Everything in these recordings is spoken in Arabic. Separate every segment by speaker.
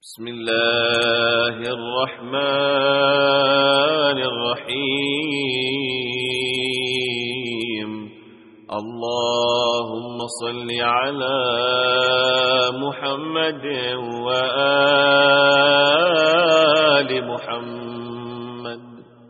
Speaker 1: بسم الله الرحمن الرحيم. اللهم صل على محمد وآل محمد.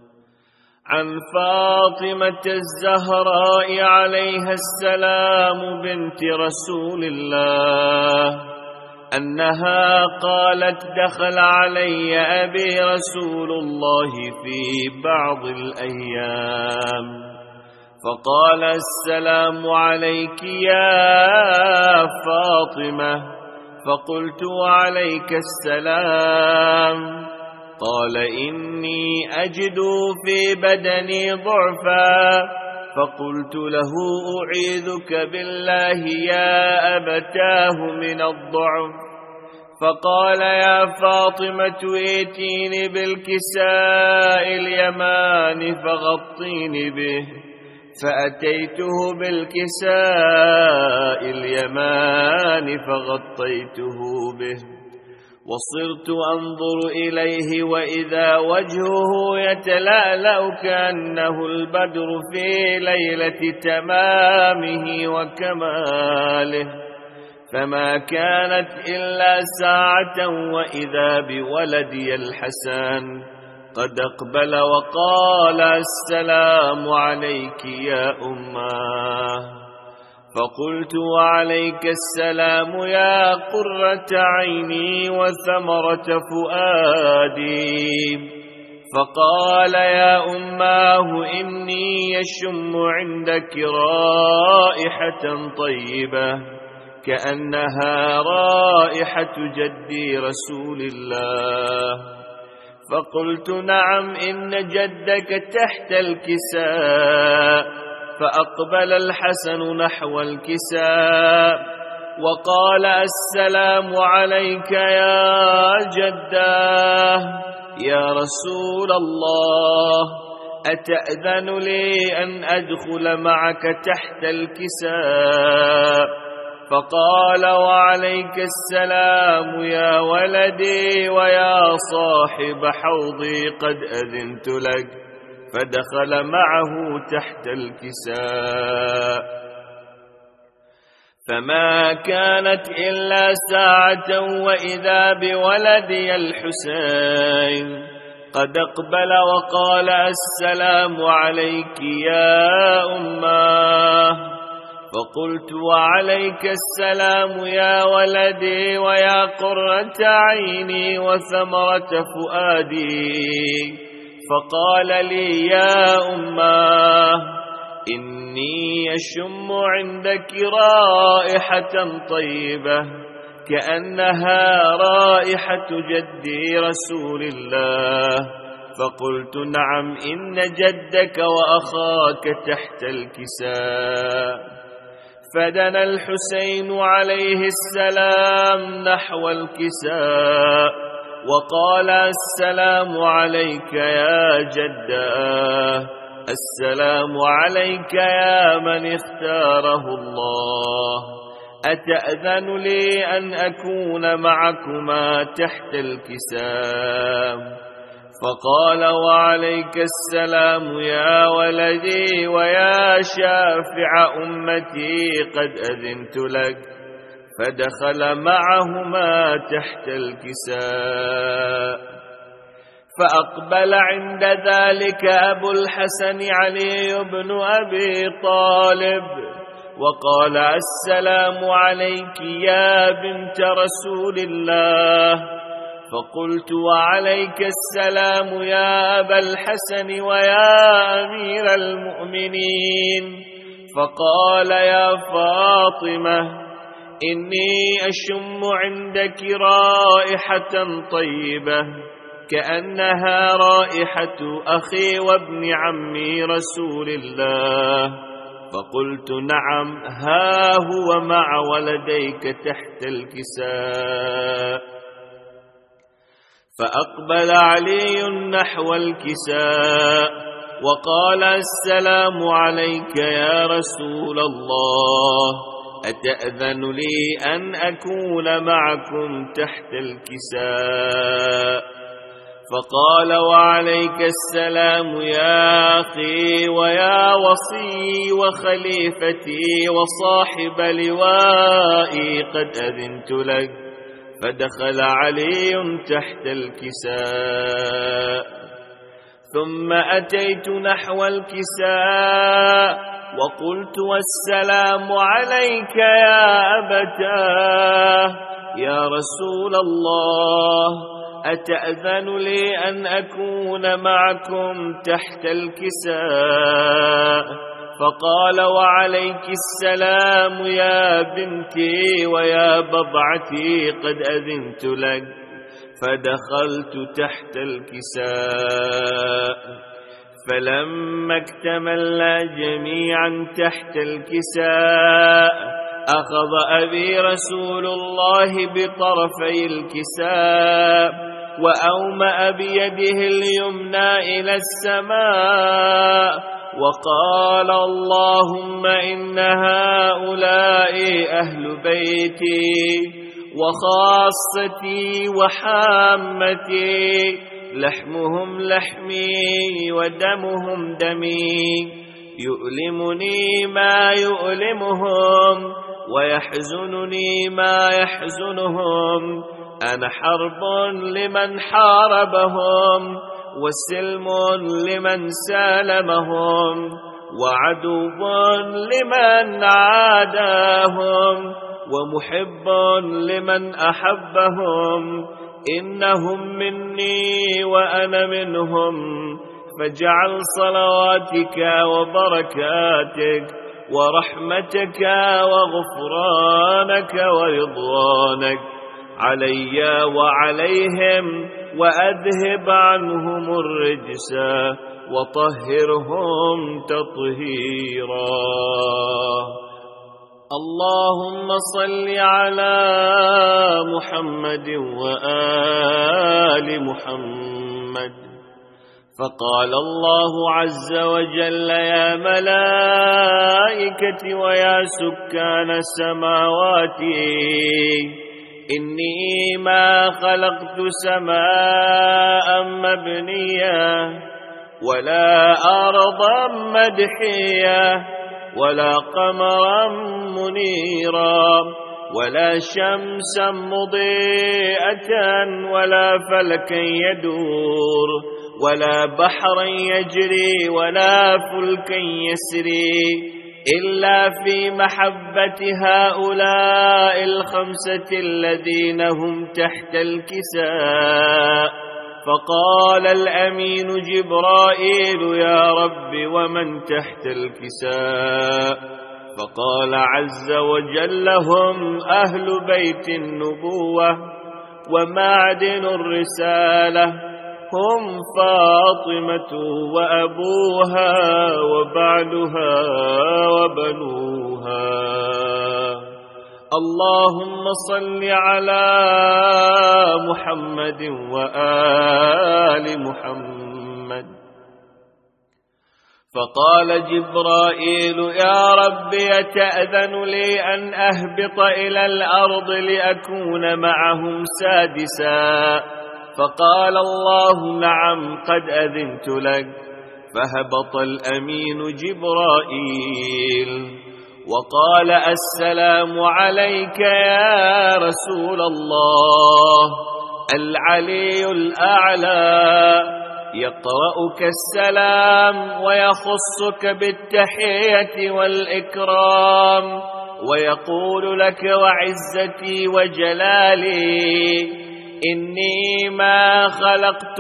Speaker 1: عن فاطمة الزهراء عليها السلام بنت رسول الله أنها قالت: دخل علي أبي رسول الله في بعض الأيام فقال: السلام عليك يا فاطمة. فقلت: وعليك السلام. قال: إني أجد في بدني ضعفا. فقلت له: أعيذك بالله يا أبتاه من الضعف. فقال: يا فاطمة ائتيني بالكساء اليمان فغطيني به. فأتيته بالكساء اليمان فغطيته به، وصرت أنظر إليه وإذا وجهه يتلألأ كأنه البدر في ليلة تمامه وكماله. فما كانت إلا ساعة وإذا بولدي الحسن قد أقبل وقال: السلام عليك يا أماه. فقلت: وعليك السلام يا قرة عيني وثمرة فؤادي. فقال: يا أماه إني يشم عندك رائحة طيبة كأنها رائحة جدي رسول الله. فقلت: نعم، إن جدك تحت الكساء. فأقبل الحسن نحو الكساء وقال: السلام عليك يا جداه يا رسول الله، أتأذن لي أن أدخل معك تحت الكساء؟ فقال: وعليك السلام يا ولدي ويا صاحب حوضي، قد أذنت لك. فدخل معه تحت الكساء. فما كانت إلا ساعة وإذا بولدي الحسين قد أقبل وقال: السلام عليك يا أماه. فقلت: وعليك السلام يا ولدي ويا قرة عيني وثمرة فؤادي. فقال لي: يا أماه إني أشم عندك رائحة طيبة كأنها رائحة جدي رسول الله. فقلت: نعم، إن جدك وأخاك تحت الكساء. فدنا الحسين عليه السلام نحو الكساء وقال: السلام عليك يا جداه، السلام عليك يا من اختاره الله، أتأذن لي أن أكون معكما تحت الكساء؟ فقال: وعليك السلام يا ولدي ويا شافع أمتي، قد أذنت لك. فدخل معهما تحت الكساء. فأقبل عند ذلك أبو الحسن علي بن أبي طالب وقال: السلام عليك يا بنت رسول الله. فقلت: وعليك السلام يا أبا الحسن ويا أمير المؤمنين. فقال: يا فاطمة إني أشم عندك رائحة طيبة كأنها رائحة أخي وابن عمي رسول الله. فقلت: نعم، ها هو مع ولديك تحت الكساء. فأقبل علي نحو الكساء وقال: السلام عليك يا رسول الله، أتأذن لي أن أكون معكم تحت الكساء؟ فقال وعليك السلام يا أخي ويا وصي وخليفتي وصاحب لوائي، قد أذنت لك. فدخل علي تحت الكساء. ثم أتيت نحو الكساء وقلت والسلام عليك يا أبتاه. يا رسول الله أتأذن لي أن أكون معكم تحت الكساء؟ فقال وعليك السلام يا بنتي ويا بضعتي، قد أذنت لك. فدخلت تحت الكساء. فلما اكتملنا جميعا تحت الكساء أخذ أبي رسول الله بطرفي الكساء وأومأ بيده اليمنى إلى السماء وقال اللهم إن هؤلاء أهل بيتي وخاصتي وحامتي، لحمهم لحمي ودمهم دمي، يؤلمني ما يؤلمهم ويحزنني ما يحزنهم. أنا حرب لمن حاربهم وسلم لمن سالمهم وعدو لمن عاداهم ومحب لمن أحبهم. إنهم مني وأنا منهم، فاجعل صلواتك وبركاتك ورحمتك وغفرانك ورضوانك علي وعليهم، وأذهب عنهم الرجس وطهرهم تطهيرا. اللهم صل على محمد وآل محمد. فقال الله عز وجل يا ملائكتي ويا سكان السماوات إني ما خلقت سماء مبنية ولا أرضا مدحية ولا قمرا منيرا ولا شمسا مضيئة ولا فلكا يدور ولا بحرا يجري ولا فلكا يسري إلا في محبة هؤلاء الخمسة الذين هم تحت الكساء. فقال الأمين جبرائيل يا رب ومن تحت الكساء؟ فقال عز وجل هم أهل بيت النبوة ومعدن الرسالة، هم فاطمة وأبوها وبعلها وبنوها. اللهم صل على محمد وآل محمد. فقال جبرائيل يا رب يتأذن لي أن أهبط إلى الأرض لأكون معهم سادسا؟ فقال الله نعم قد أذنت لك. فهبط الأمين جبرائيل وقال السلام عليك يا رسول الله. العلي الأعلى يقرأك السلام ويخصك بالتحية والإكرام ويقول لك وعزتي وجلالي إني ما خلقت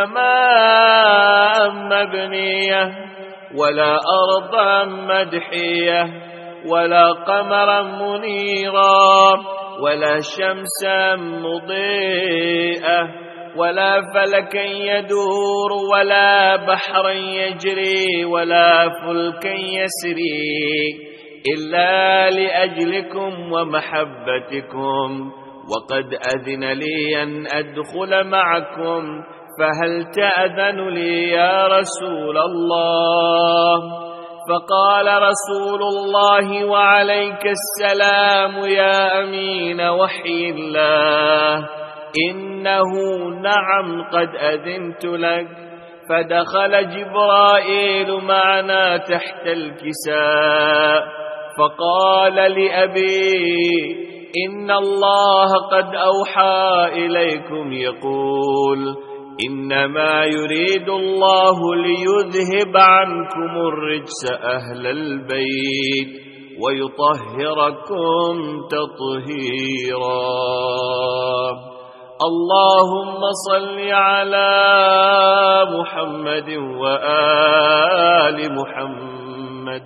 Speaker 1: سماء مبنية ولا أرضا مدحية ولا قمرا منيرا ولا شمسا مضيئة ولا فلكا يدور ولا بحرا يجري ولا فلكا يسري إلا لأجلكم ومحبتكم، وقد أذن لي أن أدخل معكم، فهل تأذن لي يا رسول الله؟ فقال رسول الله وعليك السلام يا أمين وحي الله إنه نعم قد أذنت لك. فدخل جبرائيل معنا تحت الكساء فقال لأبي إن الله قد أوحى إليكم يقول إنما يريد الله ليذهب عنكم الرجس أهل البيت ويطهركم تطهيرا. اللهم صل على محمد وآل محمد.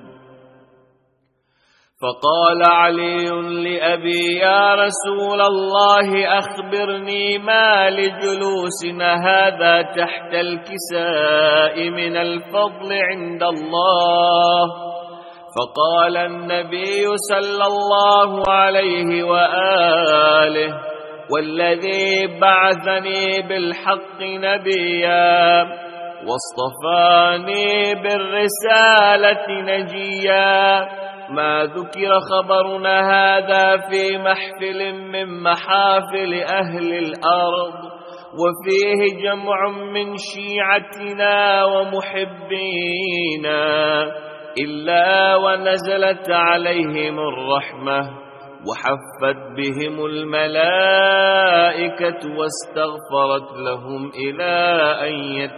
Speaker 1: فقال علي لأبي يا رسول الله أخبرني ما لجلوسنا هذا تحت الكساء من الفضل عند الله. فقال النبي صلى الله عليه وآله والذي بعثني بالحق نبيا واصطفاني بالرسالة نجيا ما ذكر خبرنا هذا في محفل من محافل أهل الأرض وفيه جمع من شيعتنا ومحبينا إلا ونزلت عليهم الرحمة وحفت بهم الملائكة واستغفرت لهم إلى أن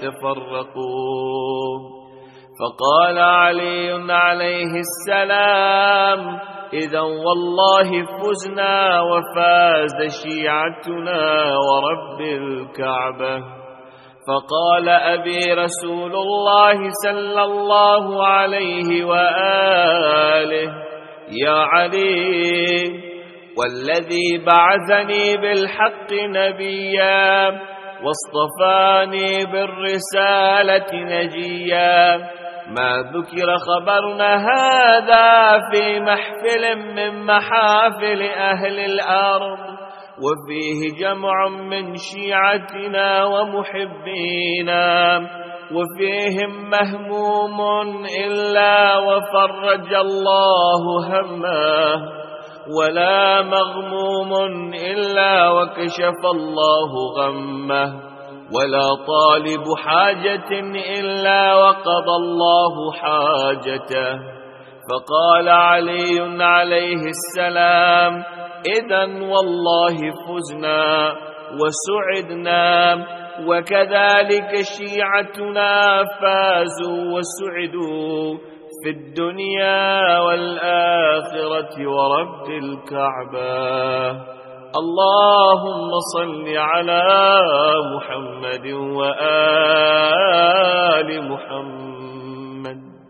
Speaker 1: يتفرقوا. فقال علي عليه السلام إذا والله فزنا وفاز شيعتنا ورب الكعبة. فقال أبي رسول الله صلى الله عليه وآله يا علي والذي بعثني بالحق نبيا واصطفاني بالرسالة نجيا ما ذكر خبرنا هذا في محفل من محافل أهل الأرض وفيه جمع من شيعتنا ومحبينا وفيهم مهموم إلا وفرج الله همه ولا مغموم إلا وكشف الله غمه ولا طالب حاجة إلا وقضى الله حاجته. فقال علي عليه السلام إذا والله فزنا وسعدنا وكذلك شيعتنا فازوا وسعدوا في الدنيا والآخرة ورب الكعبة. اللهم صل على محمد وآل محمد.